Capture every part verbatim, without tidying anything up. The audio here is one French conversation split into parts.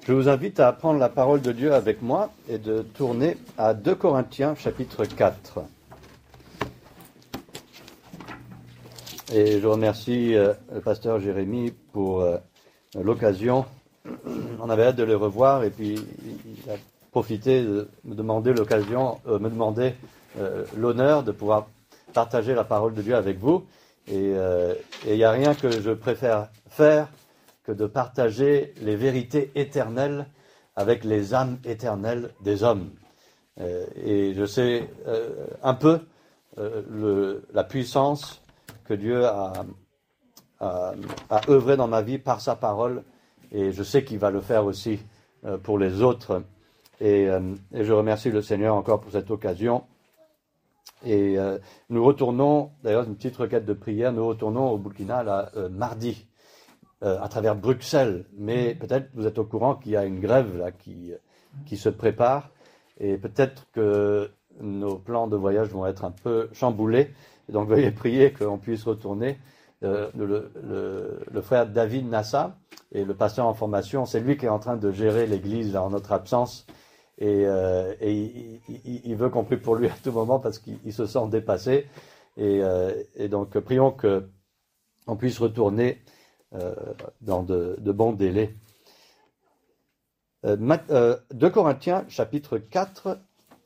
Je vous invite à prendre la parole de Dieu avec moi et de tourner à deux Corinthiens chapitre quatre. Et je remercie euh, le pasteur Jérémy pour euh, l'occasion. On avait hâte de le revoir et puis il a profité de me demander l'occasion, euh, me demander euh, l'honneur de pouvoir partager la parole de Dieu avec vous. Et euh, il n'y a rien que je préfère faire que de partager les vérités éternelles avec les âmes éternelles des hommes. Euh, et je sais euh, un peu euh, le, la puissance que Dieu a, a, a œuvré dans ma vie par sa parole, et je sais qu'il va le faire aussi euh, pour les autres. Et, euh, et je remercie le Seigneur encore pour cette occasion. Et euh, nous retournons, d'ailleurs une petite requête de prière, nous retournons au Burkina là, euh, mardi. Euh, à travers Bruxelles, mais peut-être vous êtes au courant qu'il y a une grève là qui, qui se prépare, et peut-être que nos plans de voyage vont être un peu chamboulés, et donc veuillez prier qu'on puisse retourner. Euh, le, le, le frère David Nassa et le pasteur en formation, c'est lui qui est en train de gérer l'église là, en notre absence, et, euh, et il, il, il veut qu'on prie pour lui à tout moment parce qu'il il se sent dépassé, et, euh, et donc prions qu'on puisse retourner Euh, dans de, de bons délais. Euh, euh, deux Corinthiens, chapitre quatre,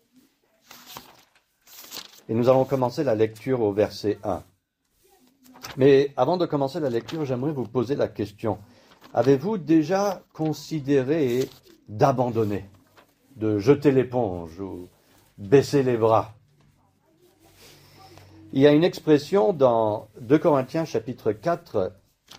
et nous allons commencer la lecture au verset un. Mais avant de commencer la lecture, j'aimerais vous poser la question. Avez-vous déjà considéré d'abandonner, de jeter l'éponge ou baisser les bras? Il y a une expression dans deux Corinthiens, chapitre quatre,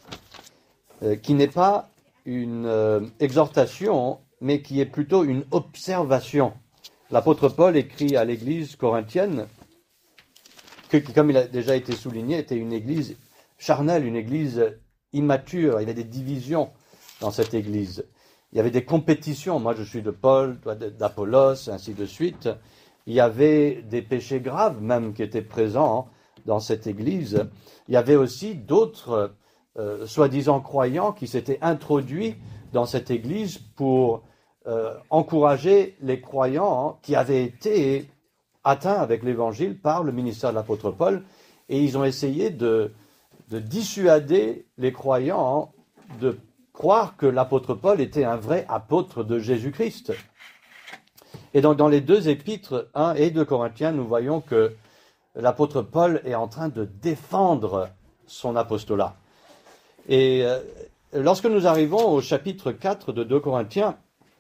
qui n'est pas une euh, exhortation, mais qui est plutôt une observation. L'apôtre Paul écrit à l'église corinthienne, que, qui, comme il a déjà été souligné, était une église charnelle, une église immature. Il y avait des divisions dans cette église. Il y avait des compétitions. Moi, je suis de Paul, toi d'Apollos, ainsi de suite. Il y avait des péchés graves même qui étaient présents dans cette église. Il y avait aussi d'autres Euh, soi-disant croyants qui s'étaient introduits dans cette église pour euh, encourager les croyants hein, qui avaient été atteints avec l'évangile par le ministère de l'apôtre Paul, et ils ont essayé de, de dissuader les croyants hein, de croire que l'apôtre Paul était un vrai apôtre de Jésus-Christ. Et donc dans les deux épîtres, un et deux Corinthiens, nous voyons que l'apôtre Paul est en train de défendre son apostolat. Et euh, lorsque nous arrivons au chapitre quatre de deux Corinthiens,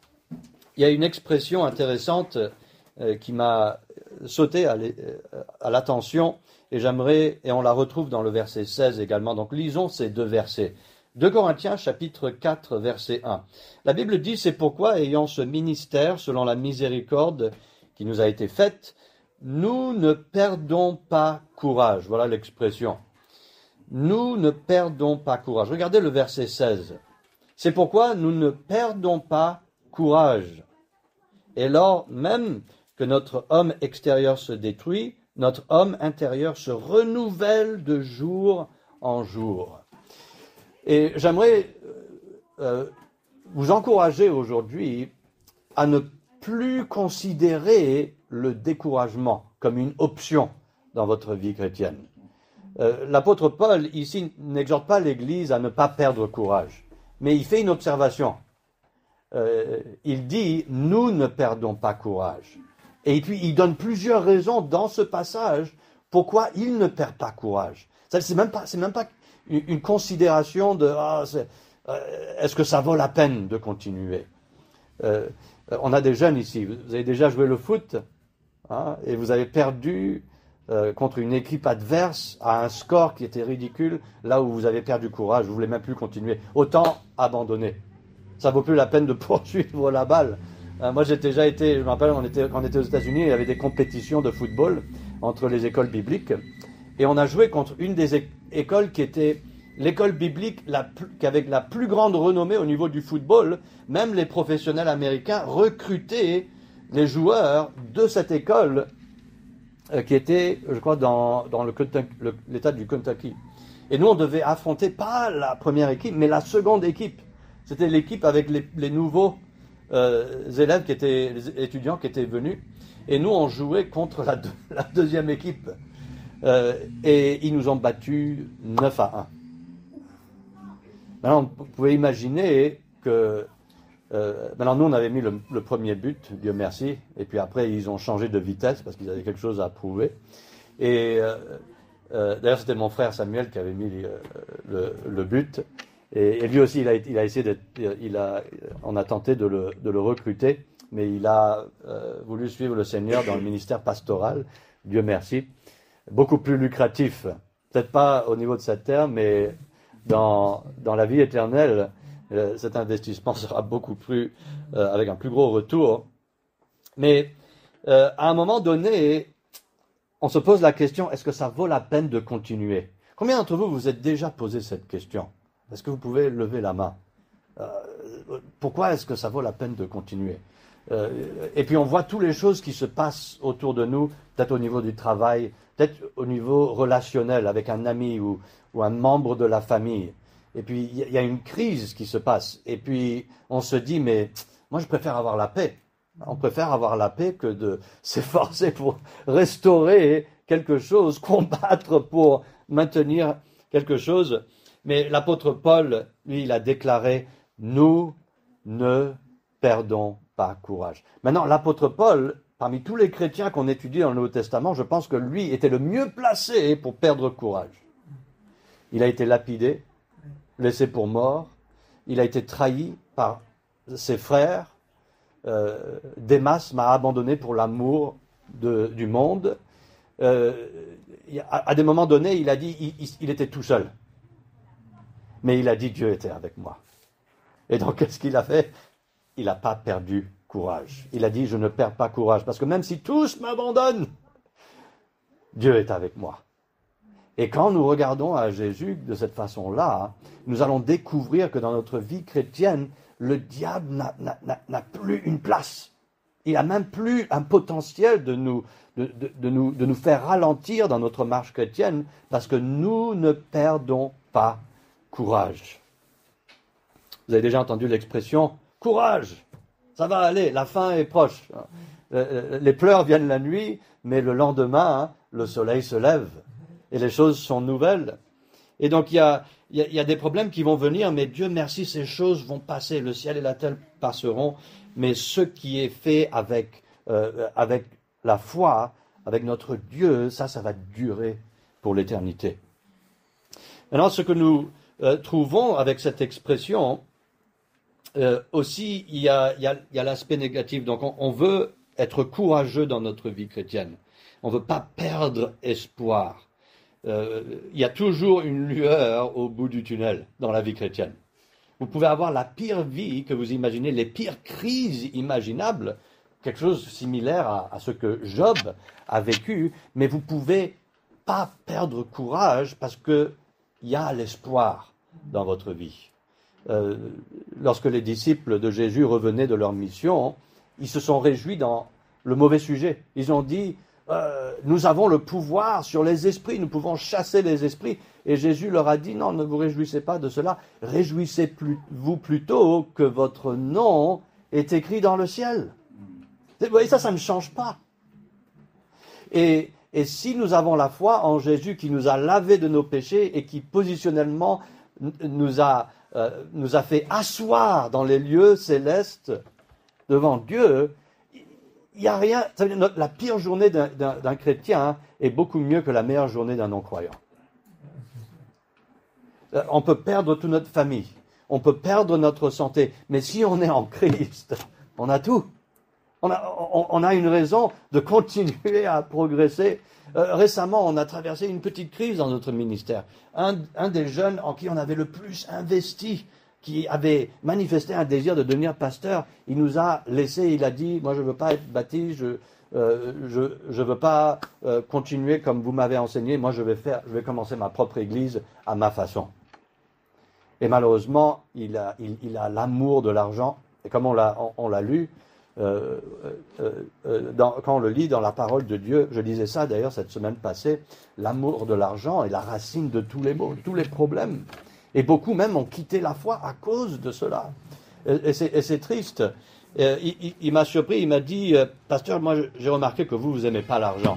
il y a une expression intéressante euh, qui m'a sauté à, à l'attention, et j'aimerais, et on la retrouve dans le verset seize également. Donc lisons ces deux versets. deux Corinthiens chapitre quatre verset un. La Bible dit: c'est pourquoi, ayant ce ministère selon la miséricorde qui nous a été faite, nous ne perdons pas courage. Voilà l'expression. Nous ne perdons pas courage. Regardez le verset seize. C'est pourquoi nous ne perdons pas courage. Et lors même que notre homme extérieur se détruit, notre homme intérieur se renouvelle de jour en jour. Et j'aimerais euh, vous encourager aujourd'hui à ne plus considérer le découragement comme une option dans votre vie chrétienne. Euh, l'apôtre Paul, ici, n'exhorte pas l'Église à ne pas perdre courage, mais il fait une observation. Euh, il dit, nous ne perdons pas courage. Et puis, il donne plusieurs raisons dans ce passage pourquoi il ne perd pas courage. Ça, c'est même pas, c'est même pas une, une considération de, ah, c'est, euh, est-ce que ça vaut la peine de continuer? Euh, on a des jeunes ici, vous avez déjà joué le foot, hein, et vous avez perdu Euh, contre une équipe adverse à un score qui était ridicule, là où vous avez perdu courage, vous ne voulez même plus continuer. Autant abandonner. Ça ne vaut plus la peine de poursuivre la balle. Euh, moi, j'ai déjà été, je me rappelle, on était, quand on était aux États-Unis, il y avait des compétitions de football entre les écoles bibliques, et on a joué contre une des é- écoles qui était l'école biblique la plus, qui avait la plus grande renommée au niveau du football. Même les professionnels américains recrutaient les joueurs de cette école qui était, je crois, dans, dans le, le, l'État du Kentucky. Et nous, on devait affronter pas la première équipe, mais la seconde équipe. C'était l'équipe avec les, les nouveaux euh, élèves qui étaient, les étudiants qui étaient venus, et nous on jouait contre la, deux, la deuxième équipe. Euh, et ils nous ont battus neuf à un. Maintenant, vous pouvez imaginer que... Euh, maintenant, nous, on avait mis le, le premier but, Dieu merci, et puis après, ils ont changé de vitesse parce qu'ils avaient quelque chose à prouver. Et euh, euh, d'ailleurs, c'était mon frère Samuel qui avait mis euh, le, le but. Et, et lui aussi, il a, il a essayé d'être... Il a, on a tenté de le, de le recruter, mais il a euh, voulu suivre le Seigneur dans le ministère pastoral, Dieu merci. Beaucoup plus lucratif, peut-être pas au niveau de cette terre, mais dans, dans la vie éternelle, euh, cet investissement sera beaucoup plus, euh, avec un plus gros retour. Mais euh, à un moment donné, on se pose la question, est-ce que ça vaut la peine de continuer? Combien d'entre vous vous êtes déjà posé cette question? Est-ce que vous pouvez lever la main? euh, Pourquoi est-ce que ça vaut la peine de continuer? euh, Et puis on voit toutes les choses qui se passent autour de nous, peut-être au niveau du travail, peut-être au niveau relationnel avec un ami ou, ou un membre de la famille. Et puis, il y, y a une crise qui se passe. Et puis, on se dit, mais moi, je préfère avoir la paix. On préfère avoir la paix que de s'efforcer pour restaurer quelque chose, combattre pour maintenir quelque chose. Mais l'apôtre Paul, lui, il a déclaré, nous ne perdons pas courage. Maintenant, l'apôtre Paul, parmi tous les chrétiens qu'on étudie dans le Nouveau Testament, je pense que lui était le mieux placé pour perdre courage. Il a été lapidé, laissé pour mort, il a été trahi par ses frères, euh, Démas m'a abandonné pour l'amour de, du monde. Euh, à, à des moments donnés, il a dit, il, il, il était tout seul. Mais il a dit, Dieu était avec moi. Et donc, qu'est-ce qu'il a fait? Il n'a pas perdu courage. Il a dit, je ne perds pas courage, parce que même si tous m'abandonnent, Dieu est avec moi. Et quand nous regardons à Jésus de cette façon-là, nous allons découvrir que dans notre vie chrétienne, le diable n'a, n'a, n'a plus une place. Il n'a même plus un potentiel de nous, de, de, de, nous, de nous faire ralentir dans notre marche chrétienne, parce que nous ne perdons pas courage. Vous avez déjà entendu l'expression « courage ». Ça va aller, la fin est proche. Les pleurs viennent la nuit, mais le lendemain, hein, le soleil se lève et les choses sont nouvelles. Et donc il y a, y, a, y a des problèmes qui vont venir, mais Dieu merci, ces choses vont passer. Le ciel et la terre passeront, mais ce qui est fait avec, euh, avec la foi, avec notre Dieu, ça, ça va durer pour l'éternité. Maintenant, ce que nous euh, trouvons avec cette expression, Euh, aussi, il y a, il y a, il y a l'aspect négatif. Donc, on, on veut être courageux dans notre vie chrétienne. On ne veut pas perdre espoir. Euh, il y a toujours une lueur au bout du tunnel dans la vie chrétienne. Vous pouvez avoir la pire vie que vous imaginez, les pires crises imaginables, quelque chose de similaire à, à ce que Job a vécu, mais vous ne pouvez pas perdre courage parce qu'il y a l'espoir dans votre vie. Euh, lorsque les disciples de Jésus revenaient de leur mission, ils se sont réjouis dans le mauvais sujet. Ils ont dit, euh, nous avons le pouvoir sur les esprits, nous pouvons chasser les esprits. Et Jésus leur a dit, non, ne vous réjouissez pas de cela, réjouissez-vous plutôt que votre nom est écrit dans le ciel. Vous voyez, ça, ça ne change pas. Et, et si nous avons la foi en Jésus qui nous a lavé de nos péchés et qui positionnellement nous a Euh, nous a fait asseoir dans les lieux célestes devant Dieu, il n'y a rien. Ça veut dire, la pire journée d'un, d'un, d'un chrétien hein, est beaucoup mieux que la meilleure journée d'un non-croyant. Euh, on peut perdre toute notre famille, on peut perdre notre santé, mais si on est en Christ, on a tout. On a, on, on a une raison de continuer à progresser. Euh, récemment, on a traversé une petite crise dans notre ministère. Un, un des jeunes en qui on avait le plus investi, qui avait manifesté un désir de devenir pasteur, il nous a laissé, il a dit, moi je ne veux pas être baptisé, je euh, je je veux pas euh, continuer comme vous m'avez enseigné, moi je vais faire, je vais commencer ma propre église à ma façon. Et malheureusement, il a, il, il a l'amour de l'argent, et comme on l'a, on, on l'a lu, Euh, euh, euh, dans, quand on le lit dans la parole de Dieu, je disais ça d'ailleurs cette semaine passée, l'amour de l'argent est la racine de tous les maux, tous les problèmes. Et beaucoup même ont quitté la foi à cause de cela. Et, et, c'est, et c'est triste. Euh, il il, il m'a surpris, il m'a dit, euh, pasteur, moi j'ai remarqué que vous, vous n'aimez pas l'argent.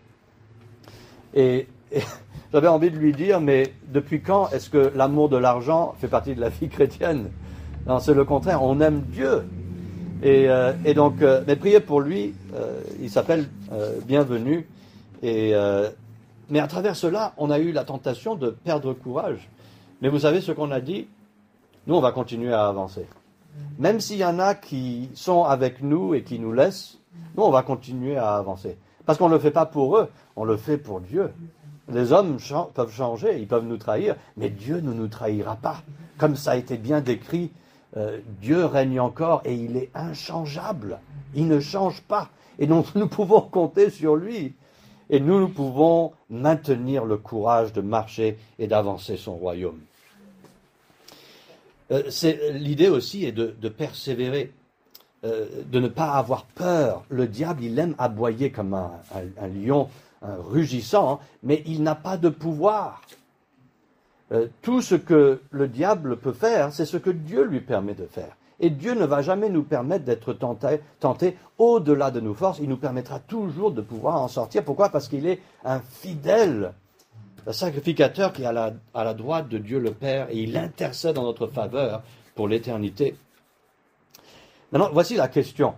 Et, et j'avais envie de lui dire, mais depuis quand est-ce que l'amour de l'argent fait partie de la vie chrétienne? Non, c'est le contraire, on aime Dieu. Et, euh, et donc, euh, mais priez pour lui, euh, il s'appelle euh, Bienvenu. Et, euh, mais à travers cela, on a eu la tentation de perdre courage. Mais vous savez ce qu'on a dit? Nous, on va continuer à avancer. Même s'il y en a qui sont avec nous et qui nous laissent, nous, on va continuer à avancer. Parce qu'on ne le fait pas pour eux, on le fait pour Dieu. Les hommes ch- peuvent changer, ils peuvent nous trahir, mais Dieu ne nous trahira pas. Comme ça a été bien décrit, euh, Dieu règne encore et il est inchangeable. Il ne change pas. Et donc nous pouvons compter sur lui. Et nous, nous pouvons maintenir le courage de marcher et d'avancer son royaume. Euh, c'est, l'idée aussi est de, de persévérer, euh, de ne pas avoir peur. Le diable, il aime aboyer comme un, un, un lion un rugissant, hein, mais il n'a pas de pouvoir. Euh, tout ce que le diable peut faire, c'est ce que Dieu lui permet de faire. Et Dieu ne va jamais nous permettre d'être tentés tenté au-delà de nos forces. Il nous permettra toujours de pouvoir en sortir. Pourquoi? Parce qu'il est un fidèle sacrificateur qui est à la, à la droite de Dieu le Père et il intercède en notre faveur pour l'éternité. Maintenant, voici la question.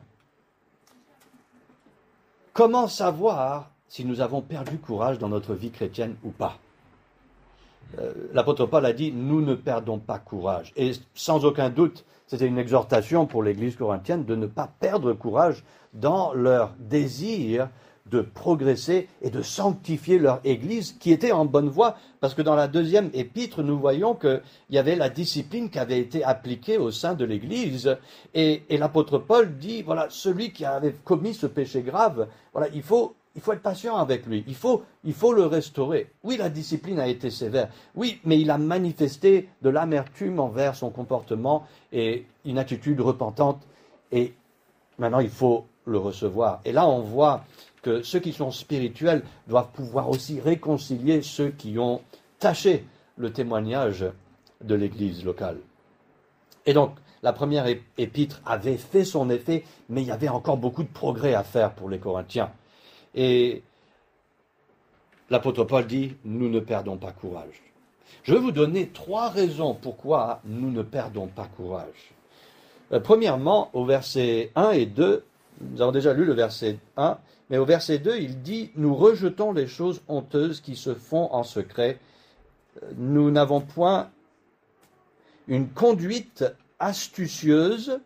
Comment savoir si nous avons perdu courage dans notre vie chrétienne ou pas? euh, L'apôtre Paul a dit, nous ne perdons pas courage. Et sans aucun doute, c'était une exhortation pour l'Église corinthienne de ne pas perdre courage dans leur désir de progresser et de sanctifier leur Église qui était en bonne voie. Parce que dans la deuxième épître, nous voyons qu'il y avait la discipline qui avait été appliquée au sein de l'Église. Et, et l'apôtre Paul dit, voilà, celui qui avait commis ce péché grave, voilà, il faut... Il faut être patient avec lui, il faut, il faut le restaurer. Oui, la discipline a été sévère, oui, mais il a manifesté de l'amertume envers son comportement et une attitude repentante, et maintenant il faut le recevoir. Et là, on voit que ceux qui sont spirituels doivent pouvoir aussi réconcilier ceux qui ont taché le témoignage de l'Église locale. Et donc, la première épître avait fait son effet, mais il y avait encore beaucoup de progrès à faire pour les Corinthiens. Et l'apôtre Paul dit, nous ne perdons pas courage. Je vais vous donner trois raisons pourquoi nous ne perdons pas courage. Euh, premièrement, au verset un et deux, nous avons déjà lu le verset un, mais au verset deux, il dit, nous rejetons les choses honteuses qui se font en secret. Nous n'avons point une conduite astucieuse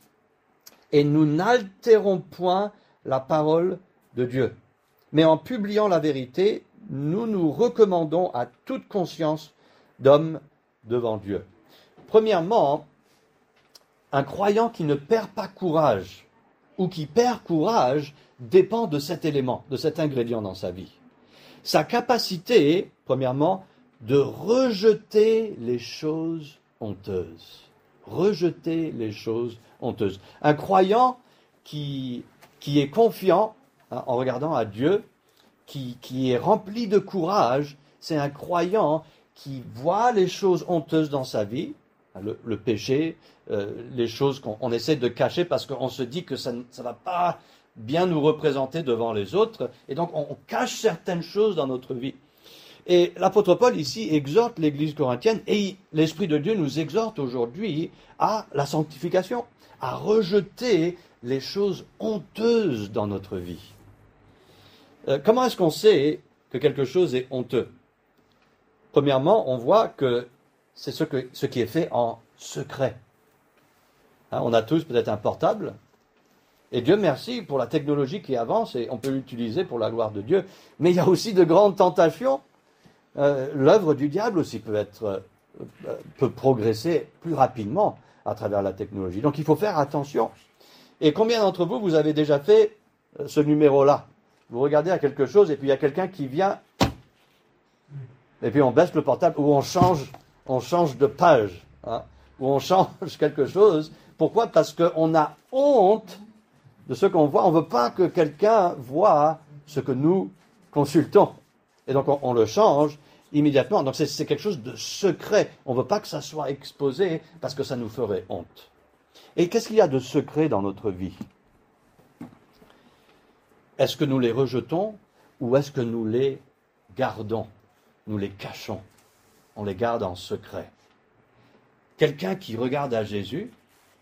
et nous n'altérons point la parole de Dieu. Mais en publiant la vérité, nous nous recommandons à toute conscience d'homme devant Dieu. Premièrement, un croyant qui ne perd pas courage ou qui perd courage dépend de cet élément, de cet ingrédient dans sa vie. Sa capacité, premièrement, de rejeter les choses honteuses. Rejeter les choses honteuses. Un croyant qui, qui est confiant, hein, en regardant à Dieu, qui, qui est rempli de courage, c'est un croyant qui voit les choses honteuses dans sa vie, le, le péché, euh, les choses qu'on on essaie de cacher parce qu'on se dit que ça ne va pas bien nous représenter devant les autres, et donc on, on cache certaines choses dans notre vie. Et l'apôtre Paul ici exhorte l'Église corinthienne, et l'Esprit de Dieu nous exhorte aujourd'hui à la sanctification, à rejeter les choses honteuses dans notre vie. Euh, comment est-ce qu'on sait que quelque chose est honteux? Premièrement, on voit que c'est ce, que, ce qui est fait en secret. Hein, on a tous peut-être un portable, et Dieu merci pour la technologie qui avance, et on peut l'utiliser pour la gloire de Dieu, mais il y a aussi de grandes tentations. Euh, l'œuvre du diable aussi peut être, euh, peut progresser plus rapidement à travers la technologie. Donc il faut faire attention. Et combien d'entre vous, vous avez déjà fait euh, ce numéro-là? Vous regardez à quelque chose et puis il y a quelqu'un qui vient et puis on baisse le portable ou on change, on change de page, hein, ou on change quelque chose. Pourquoi? Parce qu'on a honte de ce qu'on voit. On ne veut pas que quelqu'un voie ce que nous consultons. Et donc on, on le change immédiatement. Donc c'est, c'est quelque chose de secret. On ne veut pas que ça soit exposé parce que ça nous ferait honte. Et qu'est-ce qu'il y a de secret dans notre vie? Est-ce que nous les rejetons ou est-ce que nous les gardons? Nous les cachons. On les garde en secret. Quelqu'un qui regarde à Jésus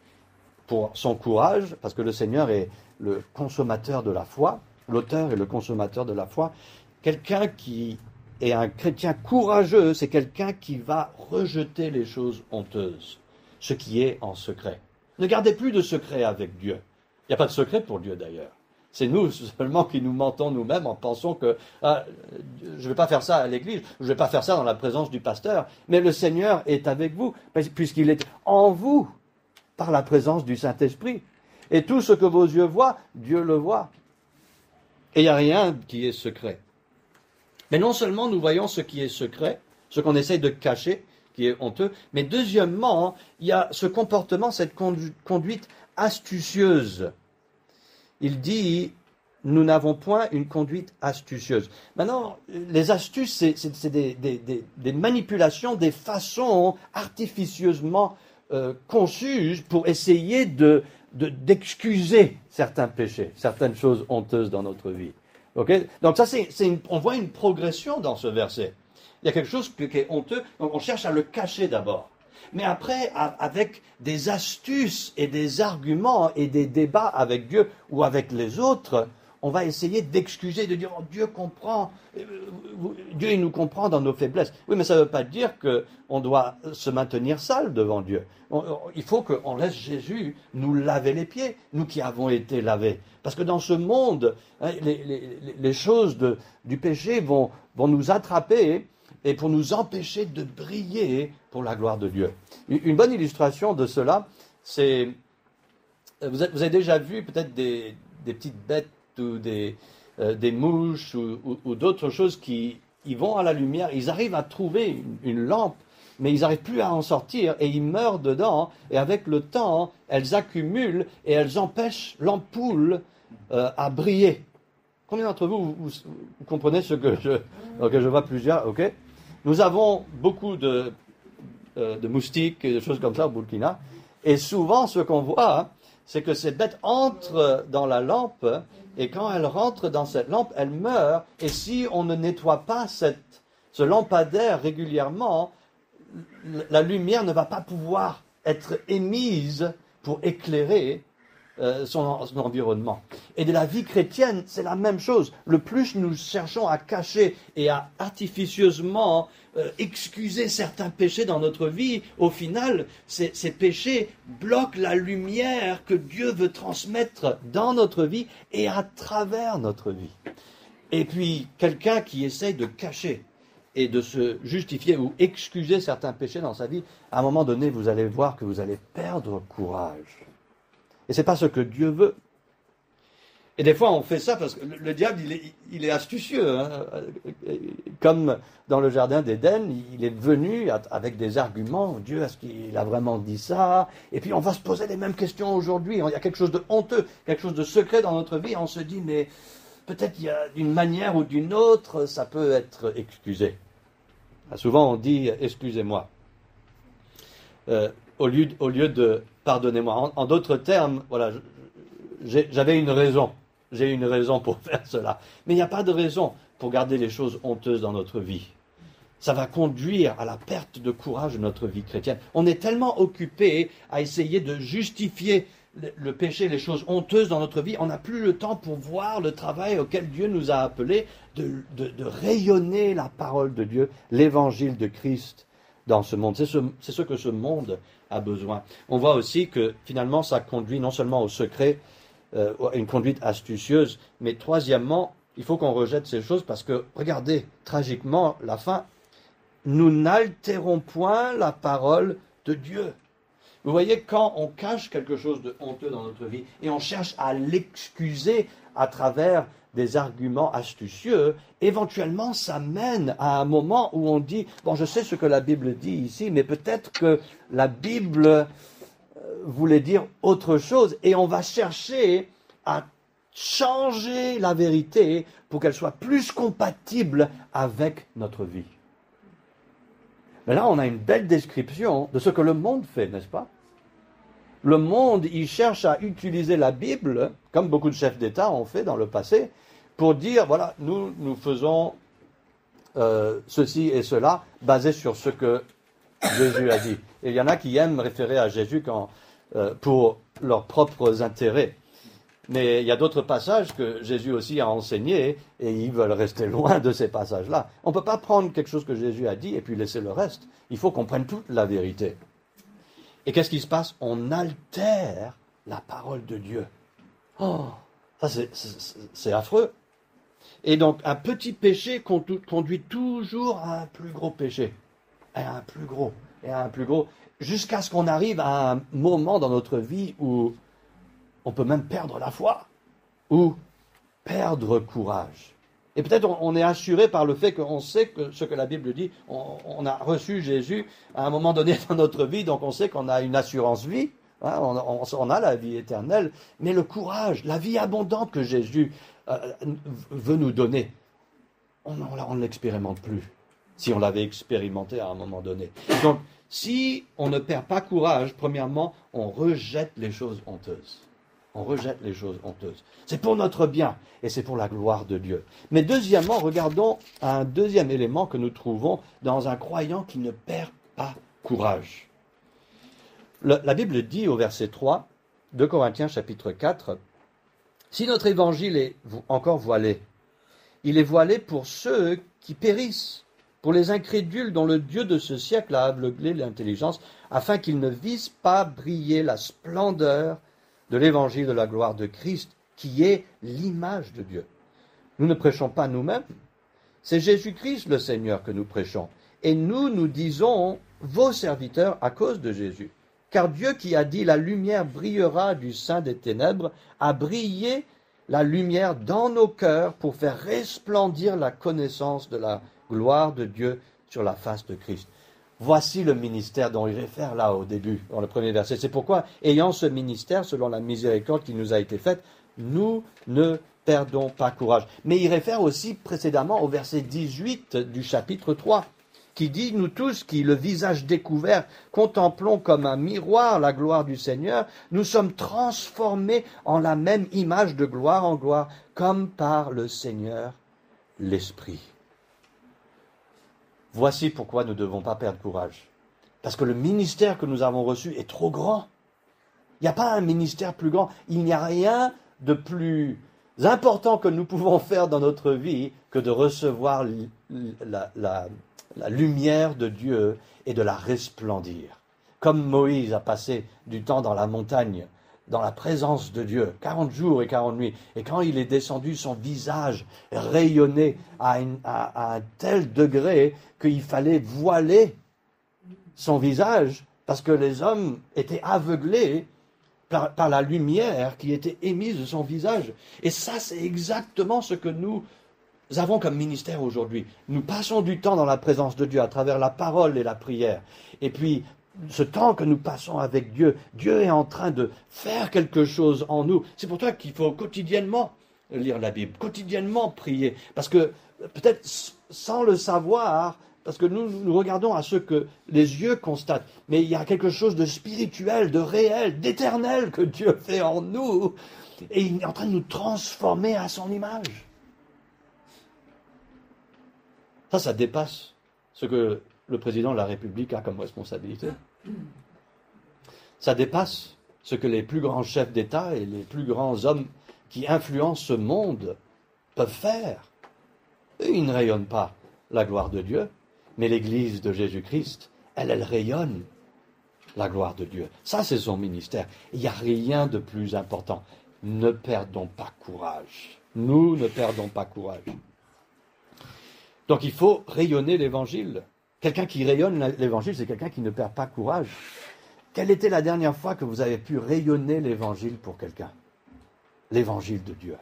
pour son courage, parce que le Seigneur est le consommateur de la foi, l'auteur et le consommateur de la foi, quelqu'un qui est un chrétien courageux, c'est quelqu'un qui va rejeter les choses honteuses, ce qui est en secret. Ne gardez plus de secret avec Dieu. Il n'y a pas de secret pour Dieu d'ailleurs. C'est nous seulement qui nous mentons nous-mêmes en pensant que ah, je ne vais pas faire ça à l'église, je ne vais pas faire ça dans la présence du pasteur, mais le Seigneur est avec vous, puisqu'il est en vous par la présence du Saint-Esprit. Et tout ce que vos yeux voient, Dieu le voit. Et il n'y a rien qui est secret. Mais non seulement nous voyons ce qui est secret, ce qu'on essaye de cacher, qui est honteux, mais deuxièmement, il y a ce comportement, cette conduite astucieuse. Il dit, nous n'avons point une conduite astucieuse. Maintenant, les astuces, c'est, c'est, c'est des, des, des, des manipulations, des façons artificieusement euh, conçues pour essayer de, de, d'excuser certains péchés, certaines choses honteuses dans notre vie. Okay? Donc ça, c'est, c'est une, on voit une progression dans ce verset. Il y a quelque chose qui est honteux, donc on cherche à le cacher d'abord. Mais après, avec des astuces et des arguments et des débats avec Dieu ou avec les autres, on va essayer d'excuser, de dire oh, « Dieu comprend, Dieu il nous comprend dans nos faiblesses ». Oui, mais ça ne veut pas dire qu'on doit se maintenir sale devant Dieu. On, il faut qu'on laisse Jésus nous laver les pieds, nous qui avons été lavés. Parce que dans ce monde, hein, les, les, les choses de, du péché vont, vont nous attraper et pour nous empêcher de briller pour la gloire de Dieu. Une bonne illustration de cela, c'est, vous avez, vous avez déjà vu peut-être des, des petites bêtes ou des, euh, des mouches ou, ou, ou d'autres choses qui ils vont à la lumière, ils arrivent à trouver une, une lampe, mais ils n'arrivent plus à en sortir et ils meurent dedans et avec le temps, elles accumulent et elles empêchent l'ampoule euh, à briller. Combien d'entre vous, vous, vous, vous comprenez ce que je, okay, je vois plusieurs, ok? Nous avons beaucoup de, euh, de moustiques et de choses comme ça au Burkina. Et souvent, ce qu'on voit, hein, c'est que ces bêtes entrent dans la lampe et quand elles rentrent dans cette lampe, elles meurent. Et si on ne nettoie pas cette, ce lampadaire régulièrement, la lumière ne va pas pouvoir être émise pour éclairer Euh, son, son environnement. Et de la vie chrétienne, c'est la même chose. Le plus nous cherchons à cacher et à artificieusement euh, excuser certains péchés dans notre vie, au final, ces, ces péchés bloquent la lumière que Dieu veut transmettre dans notre vie et à travers notre vie. Et puis, quelqu'un qui essaye de cacher et de se justifier ou excuser certains péchés dans sa vie, à un moment donné, vous allez voir que vous allez perdre courage. Et ce n'est pas ce que Dieu veut. Et des fois, on fait ça parce que le, le diable, il est, il est astucieux. Hein. Comme dans le jardin d'Éden, il est venu avec des arguments. Dieu, est-ce qu'il a vraiment dit ça? Et puis, on va se poser les mêmes questions aujourd'hui. Il y a quelque chose de honteux, quelque chose de secret dans notre vie. On se dit, mais peut-être il y a d'une manière ou d'une autre, ça peut être excusé. Souvent, on dit, excusez-moi. Euh, au lieu, au lieu de pardonnez-moi. En, en d'autres termes, voilà, j'ai, j'avais une raison. J'ai une raison pour faire cela. Mais il n'y a pas de raison pour garder les choses honteuses dans notre vie. Ça va conduire à la perte de courage de notre vie chrétienne. On est tellement occupé à essayer de justifier le, le péché, les choses honteuses dans notre vie, on n'a plus le temps pour voir le travail auquel Dieu nous a appelés de, de, de rayonner la parole de Dieu, l'évangile de Christ dans ce monde. C'est ce, c'est ce que ce monde a besoin. On voit aussi que finalement ça conduit non seulement au secret, euh, à une conduite astucieuse, mais troisièmement, il faut qu'on rejette ces choses parce que, regardez, tragiquement, la fin, nous n'altérons point la parole de Dieu. Vous voyez, quand on cache quelque chose de honteux dans notre vie et on cherche à l'excuser à travers des arguments astucieux, éventuellement ça mène à un moment où on dit, bon, je sais ce que la Bible dit ici, mais peut-être que la Bible voulait dire autre chose, et on va chercher à changer la vérité pour qu'elle soit plus compatible avec notre vie. Mais là, on a une belle description de ce que le monde fait, n'est-ce pas? Le monde, il cherche à utiliser la Bible, comme beaucoup de chefs d'État ont fait dans le passé, pour dire, voilà, nous, nous faisons euh, ceci et cela, basé sur ce que Jésus a dit. Et il y en a qui aiment référer à Jésus quand, euh, pour leurs propres intérêts. Mais il y a d'autres passages que Jésus aussi a enseignés et ils veulent rester loin de ces passages-là. On ne peut pas prendre quelque chose que Jésus a dit et puis laisser le reste. Il faut qu'on prenne toute la vérité. Et qu'est-ce qui se passe? On altère la parole de Dieu. Oh, ça c'est, c'est, c'est affreux. Et donc un petit péché conduit toujours à un plus gros péché. Et à un plus gros, et à un plus gros. Jusqu'à ce qu'on arrive à un moment dans notre vie où on peut même perdre la foi ou perdre courage. Et peut-être on, on est assuré par le fait qu'on sait que ce que la Bible dit, on, on a reçu Jésus à un moment donné dans notre vie, donc on sait qu'on a une assurance vie, hein, on, on, on a la vie éternelle, mais le courage, la vie abondante que Jésus euh, veut nous donner, on ne l'expérimente plus, si on l'avait expérimenté à un moment donné. Donc, si on ne perd pas courage, premièrement, on rejette les choses honteuses. On rejette les choses honteuses. C'est pour notre bien et c'est pour la gloire de Dieu. Mais deuxièmement, regardons un deuxième élément que nous trouvons dans un croyant qui ne perd pas courage. Le, la Bible dit au verset trois, deux Corinthiens chapitre quatre, « Si notre évangile est encore voilé, il est voilé pour ceux qui périssent, pour les incrédules dont le Dieu de ce siècle a aveuglé l'intelligence, afin qu'ils ne visent pas briller la splendeur de l'évangile de la gloire de Christ, qui est l'image de Dieu. Nous ne prêchons pas nous-mêmes, c'est Jésus-Christ le Seigneur que nous prêchons, et nous, nous disons vos serviteurs à cause de Jésus. Car Dieu qui a dit la lumière brillera du sein des ténèbres, a brillé la lumière dans nos cœurs pour faire resplendir la connaissance de la gloire de Dieu sur la face de Christ. Voici le ministère dont il réfère là au début, dans le premier verset. C'est pourquoi, ayant ce ministère, selon la miséricorde qui nous a été faite, nous ne perdons pas courage. Mais il réfère aussi précédemment au verset dix-huit du chapitre trois, qui dit, nous tous qui, le visage découvert, contemplons comme un miroir la gloire du Seigneur, nous sommes transformés en la même image de gloire en gloire, comme par le Seigneur l'Esprit. Voici pourquoi nous ne devons pas perdre courage. Parce que le ministère que nous avons reçu est trop grand. Il n'y a pas un ministère plus grand. Il n'y a rien de plus important que nous pouvons faire dans notre vie que de recevoir la, la, la lumière de Dieu et de la resplendir. Comme Moïse a passé du temps dans la montagne, dans la présence de Dieu, quarante jours et quarante nuits. Et quand il est descendu, son visage rayonnait à, une, à, à un tel degré qu'il fallait voiler son visage parce que les hommes étaient aveuglés par, par la lumière qui était émise de son visage. Et ça, c'est exactement ce que nous avons comme ministère aujourd'hui. Nous passons du temps dans la présence de Dieu à travers la parole et la prière. Et puis, ce temps que nous passons avec Dieu, Dieu est en train de faire quelque chose en nous. C'est pour ça qu'il faut quotidiennement lire la Bible, quotidiennement prier. Parce que peut-être sans le savoir, parce que nous, nous regardons à ce que les yeux constatent, mais il y a quelque chose de spirituel, de réel, d'éternel que Dieu fait en nous. Et il est en train de nous transformer à son image. Ça, ça dépasse ce que le président de la République a comme responsabilité. Ça dépasse ce que les plus grands chefs d'État et les plus grands hommes qui influencent ce monde peuvent faire. Et ils ne rayonnent pas la gloire de Dieu, mais l'Église de Jésus-Christ, elle, elle rayonne la gloire de Dieu. Ça, c'est son ministère. Il n'y a rien de plus important. Ne perdons pas courage. Nous ne perdons pas courage. Donc il faut rayonner l'Évangile. Quelqu'un qui rayonne l'Évangile, c'est quelqu'un qui ne perd pas courage. Quelle était la dernière fois que vous avez pu rayonner l'Évangile pour quelqu'un? L'Évangile de Dieu.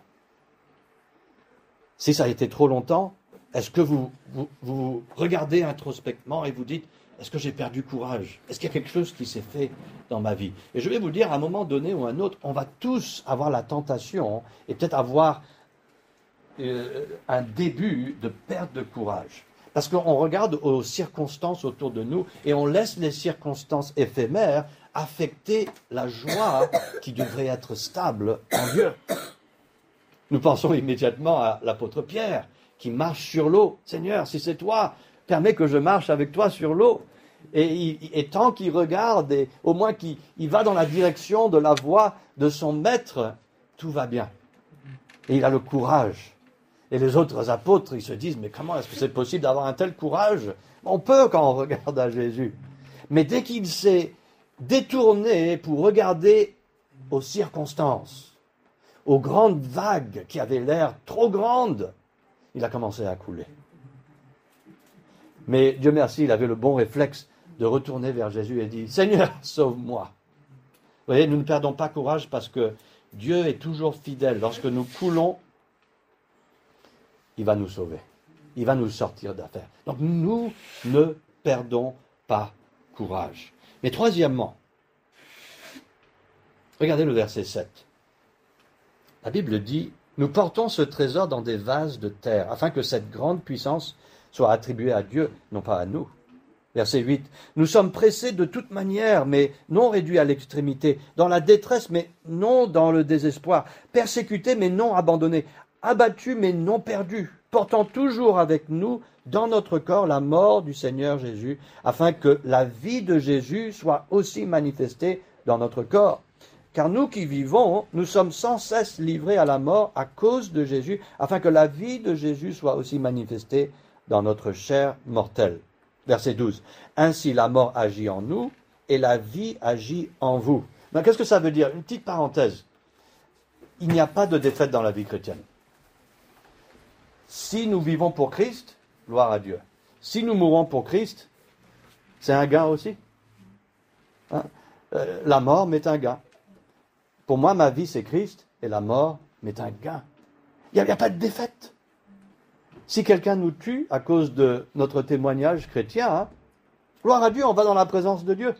Si ça a été trop longtemps, est-ce que vous, vous, vous regardez introspectivement et vous dites, est-ce que j'ai perdu courage? Est-ce qu'il y a quelque chose qui s'est fait dans ma vie? Et je vais vous dire, à un moment donné ou à un autre, on va tous avoir la tentation et peut-être avoir euh, un début de perte de courage. Parce qu'on regarde aux circonstances autour de nous et on laisse les circonstances éphémères affecter la joie qui devrait être stable en Dieu. Nous pensons immédiatement à l'apôtre Pierre, qui marche sur l'eau. Seigneur, si c'est toi, permets que je marche avec toi sur l'eau. Et, il, et tant qu'il regarde, et au moins qu'il il va dans la direction de la voie de son maître, tout va bien. Et il a le courage. Et les autres apôtres, ils se disent, mais comment est-ce que c'est possible d'avoir un tel courage? On peut quand on regarde à Jésus. Mais dès qu'il s'est détourné pour regarder aux circonstances, aux grandes vagues qui avaient l'air trop grandes, il a commencé à couler. Mais Dieu merci, il avait le bon réflexe de retourner vers Jésus et dit, Seigneur, sauve-moi. Vous voyez, nous ne perdons pas courage parce que Dieu est toujours fidèle. Lorsque nous coulons, il va nous sauver. Il va nous sortir d'affaire. Donc nous ne perdons pas courage. Mais troisièmement, regardez le verset sept. La Bible dit, nous portons ce trésor dans des vases de terre, afin que cette grande puissance soit attribuée à Dieu, non pas à nous. Verset huit. Nous sommes pressés de toute manière, mais non réduits à l'extrémité, dans la détresse, mais non dans le désespoir, persécutés, mais non abandonnés, abattus, mais non perdus, portant toujours avec nous dans notre corps la mort du Seigneur Jésus, afin que la vie de Jésus soit aussi manifestée dans notre corps. Car nous qui vivons, nous sommes sans cesse livrés à la mort à cause de Jésus, afin que la vie de Jésus soit aussi manifestée dans notre chair mortelle. Verset douze. Ainsi la mort agit en nous et la vie agit en vous. Mais qu'est-ce que ça veut dire? Une petite parenthèse. Il n'y a pas de défaite dans la vie chrétienne. Si nous vivons pour Christ, gloire à Dieu. Si nous mourons pour Christ, c'est un gain aussi. Hein? Euh, la mort m'est un gain. Pour moi, ma vie, c'est Christ, et la mort m'est un gain. Il n'y a, a pas de défaite. Si quelqu'un nous tue à cause de notre témoignage chrétien, hein, gloire à Dieu, on va dans la présence de Dieu.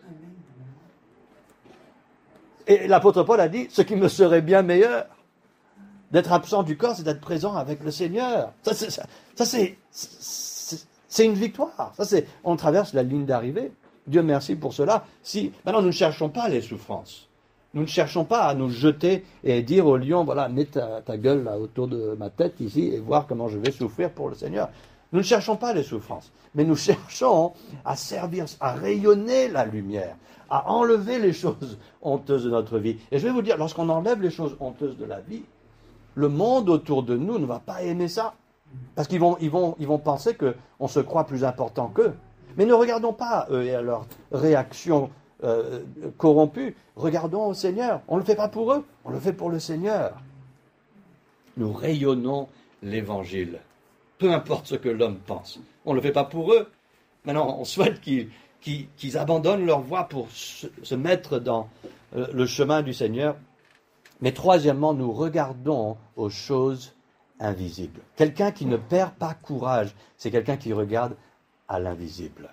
Et l'apôtre Paul a dit, ce qui me serait bien meilleur d'être absent du corps, c'est d'être présent avec le Seigneur. Ça, c'est, ça, ça c'est, c'est, c'est une victoire. Ça, c'est, on traverse la ligne d'arrivée. Dieu merci pour cela. Si, maintenant, nous ne cherchons pas les souffrances. Nous ne cherchons pas à nous jeter et dire au lion, voilà, mets ta, ta gueule là, autour de ma tête ici et voir comment je vais souffrir pour le Seigneur. Nous ne cherchons pas les souffrances, mais nous cherchons à servir, à rayonner la lumière, à enlever les choses honteuses de notre vie. Et je vais vous dire, lorsqu'on enlève les choses honteuses de la vie, le monde autour de nous ne va pas aimer ça. Parce qu'ils vont, ils vont, ils vont penser qu'on se croit plus important qu'eux. Mais ne regardons pas eux et à leur réaction Euh, corrompus, regardons au Seigneur. On ne le fait pas pour eux, on le fait pour le Seigneur. Nous rayonnons l'Évangile, peu importe ce que l'homme pense. On ne le fait pas pour eux. Maintenant, on souhaite qu'ils, qu'ils, qu'ils abandonnent leur voie pour se, se mettre dans euh, le chemin du Seigneur. Mais troisièmement, nous regardons aux choses invisibles. Quelqu'un qui ne perd pas courage, c'est quelqu'un qui regarde à l'invisible.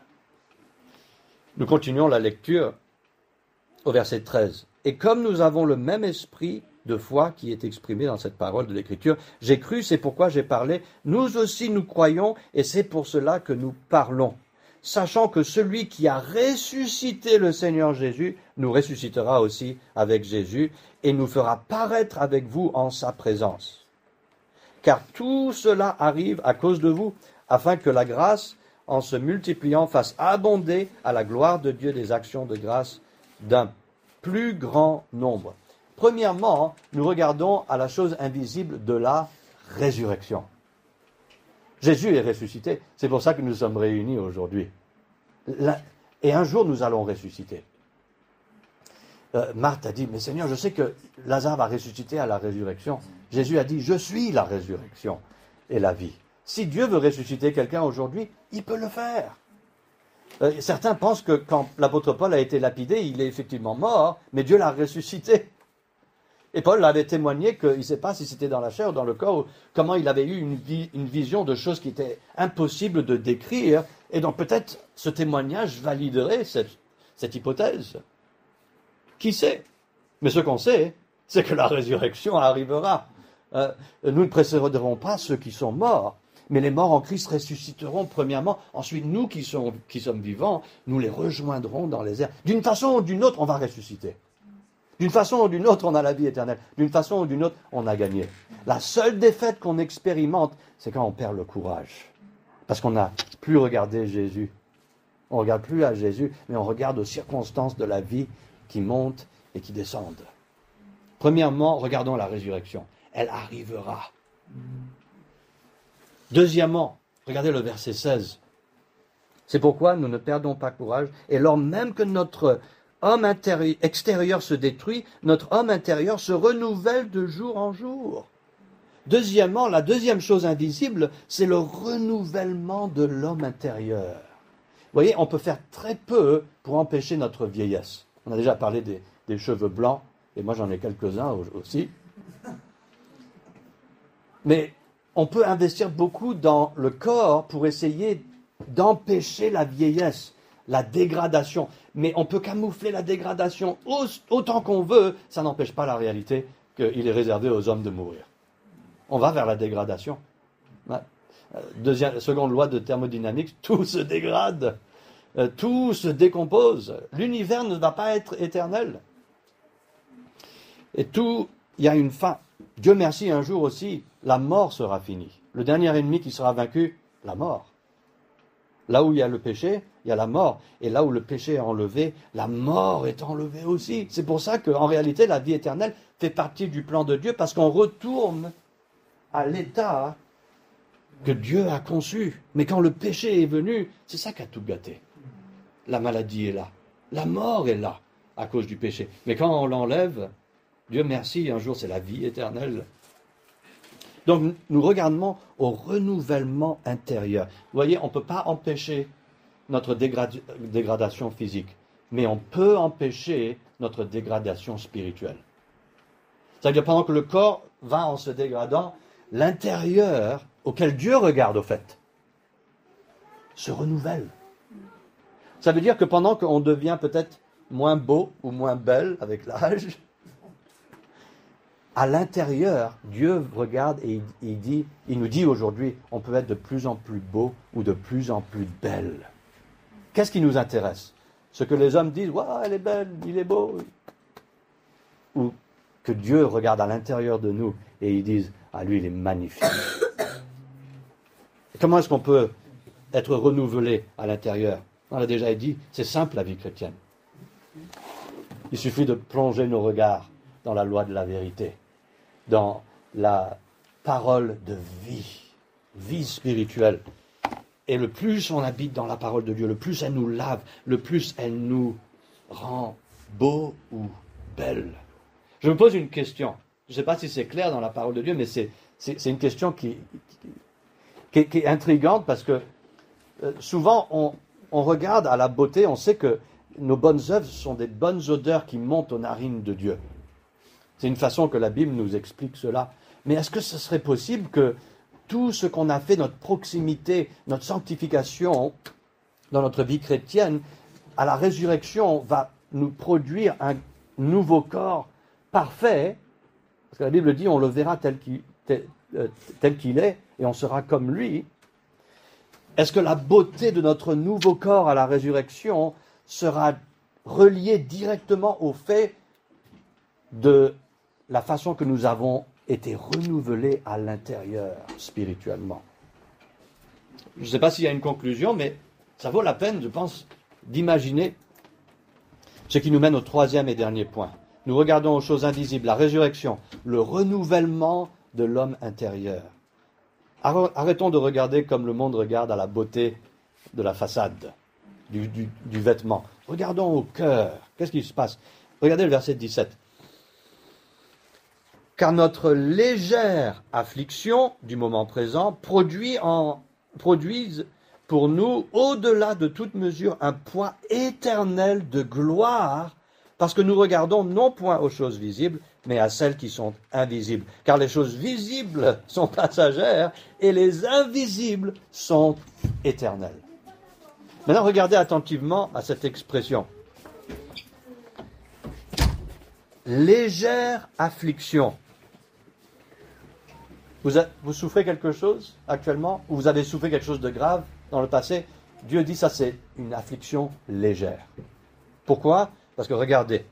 Nous continuons la lecture au verset treize. Et comme nous avons le même esprit de foi qui est exprimé dans cette parole de l'Écriture, j'ai cru, c'est pourquoi j'ai parlé, nous aussi nous croyons, et c'est pour cela que nous parlons, sachant que celui qui a ressuscité le Seigneur Jésus nous ressuscitera aussi avec Jésus, et nous fera paraître avec vous en sa présence. Car tout cela arrive à cause de vous, afin que la grâce, en se multipliant, fasse abonder à la gloire de Dieu des actions de grâce d'un plus grand nombre. Premièrement, nous regardons à la chose invisible de la résurrection. Jésus est ressuscité, c'est pour ça que nous sommes réunis aujourd'hui. Et un jour, nous allons ressusciter. Euh, Marthe a dit, mais Seigneur, je sais que Lazare va ressusciter à la résurrection. Jésus a dit, je suis la résurrection et la vie. Si Dieu veut ressusciter quelqu'un aujourd'hui, il peut le faire. Euh, certains pensent que quand l'apôtre Paul a été lapidé, il est effectivement mort, mais Dieu l'a ressuscité. Et Paul avait témoigné qu'il ne sait pas si c'était dans la chair ou dans le corps, ou comment il avait eu une, vie, une vision de choses qui étaient impossibles de décrire, et donc peut-être ce témoignage validerait cette, cette hypothèse. Qui sait? Mais ce qu'on sait, c'est que la résurrection arrivera. Euh, nous ne précéderons pas ceux qui sont morts. Mais les morts en Christ ressusciteront premièrement. Ensuite, nous qui sommes, qui sommes vivants, nous les rejoindrons dans les airs. D'une façon ou d'une autre, on va ressusciter. D'une façon ou d'une autre, on a la vie éternelle. D'une façon ou d'une autre, on a gagné. La seule défaite qu'on expérimente, c'est quand on perd le courage. Parce qu'on n'a plus regardé Jésus. On ne regarde plus à Jésus, mais on regarde aux circonstances de la vie qui montent et qui descendent. Premièrement, regardons la résurrection. Elle arrivera. Deuxièmement, regardez le verset seize. C'est pourquoi nous ne perdons pas courage. Et lors même que notre homme intérieur, extérieur se détruit, notre homme intérieur se renouvelle de jour en jour. Deuxièmement, la deuxième chose invisible, c'est le renouvellement de l'homme intérieur. Vous voyez, on peut faire très peu pour empêcher notre vieillesse. On a déjà parlé des, des cheveux blancs, et moi j'en ai quelques-uns aussi. Mais on peut investir beaucoup dans le corps pour essayer d'empêcher la vieillesse, la dégradation. Mais on peut camoufler la dégradation autant qu'on veut, ça n'empêche pas la réalité qu'il est réservé aux hommes de mourir. On va vers la dégradation. Deuxième, seconde loi de thermodynamique, tout se dégrade, tout se décompose. L'univers ne va pas être éternel. Et tout, il y a une fin. Dieu merci, un jour aussi, la mort sera finie. Le dernier ennemi qui sera vaincu, la mort. Là où il y a le péché, il y a la mort. Et là où le péché est enlevé, la mort est enlevée aussi. C'est pour ça qu'en réalité, la vie éternelle fait partie du plan de Dieu, parce qu'on retourne à l'état que Dieu a conçu. Mais quand le péché est venu, c'est ça qui a tout gâté. La maladie est là. La mort est là, à cause du péché. Mais quand on l'enlève, Dieu merci, un jour c'est la vie éternelle. Donc nous regardons au renouvellement intérieur. Vous voyez, on ne peut pas empêcher notre dégrad- dégradation physique, mais on peut empêcher notre dégradation spirituelle. C'est-à-dire pendant que le corps va en se dégradant, l'intérieur, auquel Dieu regarde au fait, se renouvelle. Ça veut dire que pendant qu'on devient peut-être moins beau ou moins belle avec l'âge, à l'intérieur, Dieu regarde et il, il, dit, il nous dit aujourd'hui, on peut être de plus en plus beau ou de plus en plus belle. Qu'est-ce qui nous intéresse? Ce que les hommes disent, waouh, elle est belle, il est beau. Ou que Dieu regarde à l'intérieur de nous et ils disent, ah lui, il est magnifique. Et comment est-ce qu'on peut être renouvelé à l'intérieur? On l'a déjà dit, c'est simple la vie chrétienne. Il suffit de plonger nos regards dans la loi de la vérité, dans la parole de vie, vie spirituelle. Et le plus on habite dans la parole de Dieu, le plus elle nous lave, le plus elle nous rend beau ou belle. Je me pose une question. Je ne sais pas si c'est clair dans la parole de Dieu, mais c'est, c'est, c'est une question qui, qui, qui est intrigante parce que euh, souvent on, on regarde à la beauté, on sait que nos bonnes œuvres sont des bonnes odeurs qui montent aux narines de Dieu. C'est une façon que la Bible nous explique cela. Mais est-ce que ce serait possible que tout ce qu'on a fait, notre proximité, notre sanctification dans notre vie chrétienne, à la résurrection, va nous produire un nouveau corps parfait? Parce que la Bible dit, on le verra tel qu'il, tel, euh, tel qu'il est, et on sera comme lui. Est-ce que la beauté de notre nouveau corps à la résurrection sera reliée directement au fait de la façon que nous avons été renouvelés à l'intérieur spirituellement? Je ne sais pas s'il y a une conclusion, mais ça vaut la peine, je pense, d'imaginer ce qui nous mène au troisième et dernier point. Nous regardons aux choses invisibles, la résurrection, le renouvellement de l'homme intérieur. Arrêtons de regarder comme le monde regarde à la beauté de la façade, du, du, du vêtement. Regardons au cœur. Qu'est-ce qui se passe? Regardez le verset dix-sept. Car notre légère affliction du moment présent produit en, produise pour nous, au-delà de toute mesure, un poids éternel de gloire, parce que nous regardons non point aux choses visibles, mais à celles qui sont invisibles. Car les choses visibles sont passagères et les invisibles sont éternelles. Maintenant, regardez attentivement à cette expression. Légère affliction. Vous, a, vous souffrez quelque chose actuellement, ou vous avez souffert quelque chose de grave dans le passé, Dieu dit ça c'est une affliction légère. Pourquoi? Parce que regardez,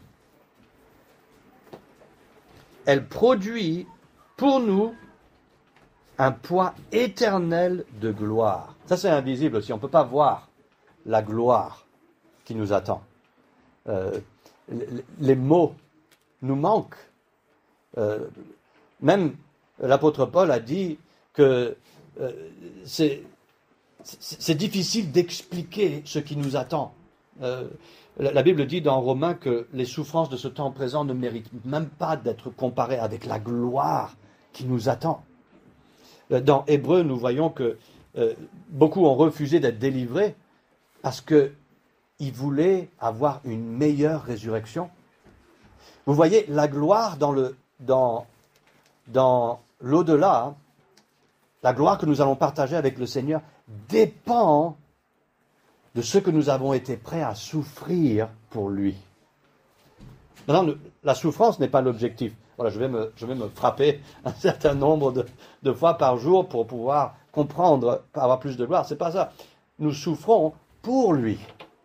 elle produit pour nous un poids éternel de gloire. Ça c'est invisible aussi, on ne peut pas voir la gloire qui nous attend. Euh, les, les mots nous manquent. Euh, même l'apôtre Paul a dit que euh, c'est, c'est difficile d'expliquer ce qui nous attend. Euh, la, la Bible dit dans Romains que les souffrances de ce temps présent ne méritent même pas d'être comparées avec la gloire qui nous attend. Dans Hébreux, nous voyons que euh, beaucoup ont refusé d'être délivrés parce qu'ils voulaient avoir une meilleure résurrection. Vous voyez, la gloire dans, le, dans, dans l'au-delà, hein, la gloire que nous allons partager avec le Seigneur dépend de ce que nous avons été prêts à souffrir pour lui. Maintenant, la souffrance n'est pas l'objectif. Voilà, je vais me, je vais me frapper un certain nombre de, de fois par jour pour pouvoir comprendre, avoir plus de gloire. C'est pas ça. Nous souffrons pour lui.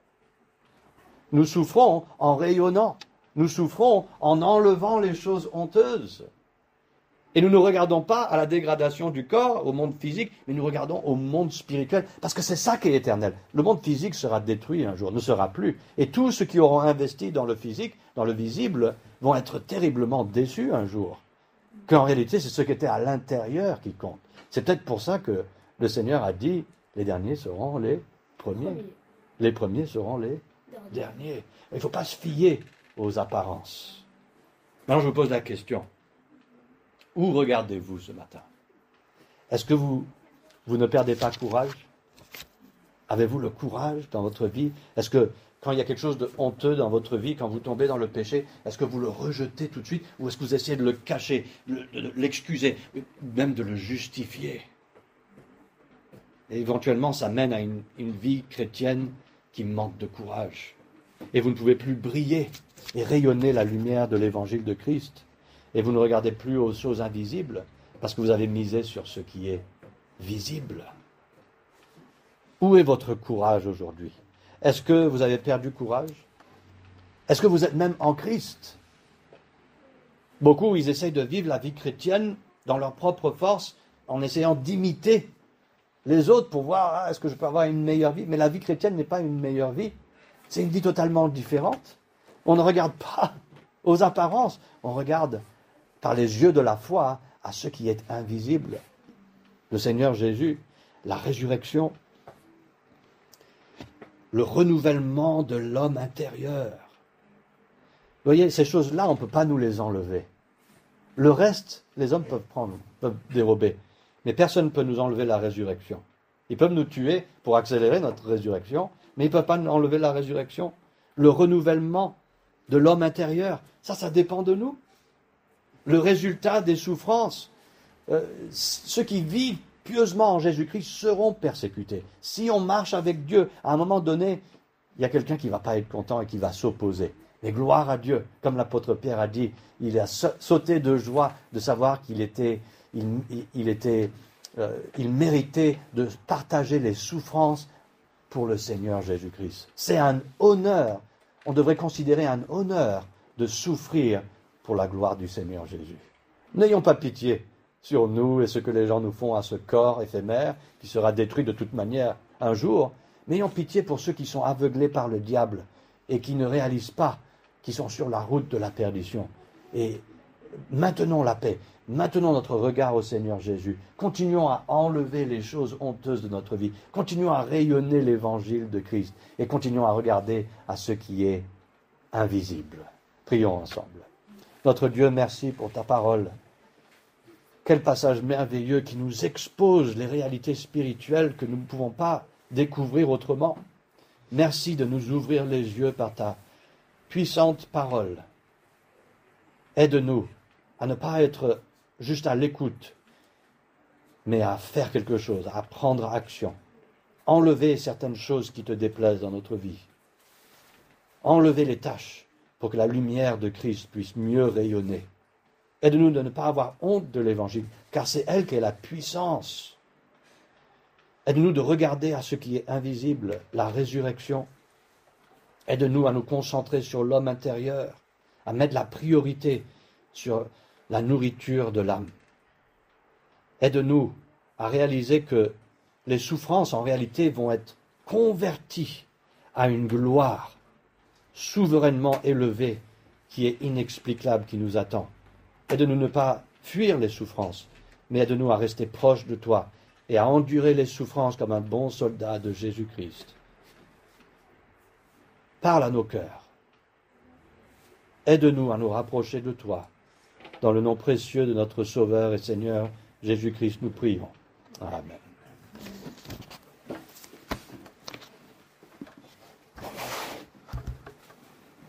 Nous souffrons en rayonnant. Nous souffrons en enlevant les choses honteuses. Et nous ne regardons pas à la dégradation du corps, au monde physique, mais nous regardons au monde spirituel, parce que c'est ça qui est éternel. Le monde physique sera détruit un jour, ne sera plus. Et tous ceux qui auront investi dans le physique, dans le visible, vont être terriblement déçus un jour. Qu'en réalité, c'est ce qui était à l'intérieur qui compte. C'est peut-être pour ça que le Seigneur a dit, les derniers seront les premiers. Les premiers seront les derniers. Il ne faut pas se fier aux apparences. Maintenant, je vous pose la question. Où regardez-vous ce matin? Est-ce que vous, vous ne perdez pas courage? Avez-vous le courage dans votre vie? Est-ce que quand il y a quelque chose de honteux dans votre vie, quand vous tombez dans le péché, est-ce que vous le rejetez tout de suite ou est-ce que vous essayez de le cacher, de l'excuser, même de le justifier? Et éventuellement, ça mène à une, une vie chrétienne qui manque de courage. Et vous ne pouvez plus briller et rayonner la lumière de l'évangile de Christ. Et vous ne regardez plus aux choses invisibles parce que vous avez misé sur ce qui est visible. Où est votre courage aujourd'hui? Est-ce que vous avez perdu courage? Est-ce que vous êtes même en Christ? Beaucoup, ils essayent de vivre la vie chrétienne dans leur propre force en essayant d'imiter les autres pour voir ah, est-ce que je peux avoir une meilleure vie? Mais la vie chrétienne n'est pas une meilleure vie. C'est une vie totalement différente. On ne regarde pas aux apparences, on regarde par les yeux de la foi à ce qui est invisible. Le Seigneur Jésus, la résurrection, le renouvellement de l'homme intérieur. Vous voyez, ces choses-là, on ne peut pas nous les enlever. Le reste, les hommes peuvent prendre, peuvent dérober. Mais personne ne peut nous enlever la résurrection. Ils peuvent nous tuer pour accélérer notre résurrection, mais ils ne peuvent pas nous enlever la résurrection. Le renouvellement de l'homme intérieur, ça, ça dépend de nous. Le résultat des souffrances. Euh, ceux qui vivent pieusement en Jésus-Christ seront persécutés. Si on marche avec Dieu, à un moment donné, il y a quelqu'un qui ne va pas être content et qui va s'opposer. Mais gloire à Dieu, comme l'apôtre Pierre a dit, il a sauté de joie de savoir qu'il était, il, il, il était, euh, il méritait de partager les souffrances pour le Seigneur Jésus-Christ. C'est un honneur, on devrait considérer un honneur de souffrir pour la gloire du Seigneur Jésus. N'ayons pas pitié sur nous et ce que les gens nous font à ce corps éphémère, qui sera détruit de toute manière un jour, mais ayons pitié pour ceux qui sont aveuglés par le diable et qui ne réalisent pas qu'ils sont sur la route de la perdition. Et maintenons la paix, maintenons notre regard au Seigneur Jésus, continuons à enlever les choses honteuses de notre vie, continuons à rayonner l'évangile de Christ et continuons à regarder à ce qui est invisible. Prions ensemble. Notre Dieu, merci pour ta parole. Quel passage merveilleux qui nous expose les réalités spirituelles que nous ne pouvons pas découvrir autrement. Merci de nous ouvrir les yeux par ta puissante parole. Aide-nous à ne pas être juste à l'écoute, mais à faire quelque chose, à prendre action. Enlever certaines choses qui te déplaisent dans notre vie. Enlever les tâches pour que la lumière de Christ puisse mieux rayonner. Aide-nous de ne pas avoir honte de l'Évangile, car c'est elle qui est la puissance. Aide-nous de regarder à ce qui est invisible, la résurrection. Aide-nous à nous concentrer sur l'homme intérieur, à mettre la priorité sur la nourriture de l'âme. Aide-nous à réaliser que les souffrances, en réalité, vont être converties à une gloire souverainement élevée qui est inexplicable, qui nous attend. Aide-nous ne pas fuir les souffrances, mais aide-nous à rester proches de toi et à endurer les souffrances comme un bon soldat de Jésus-Christ. Parle à nos cœurs. Aide-nous à nous rapprocher de toi. Dans le nom précieux de notre Sauveur et Seigneur Jésus-Christ, nous prions. Amen.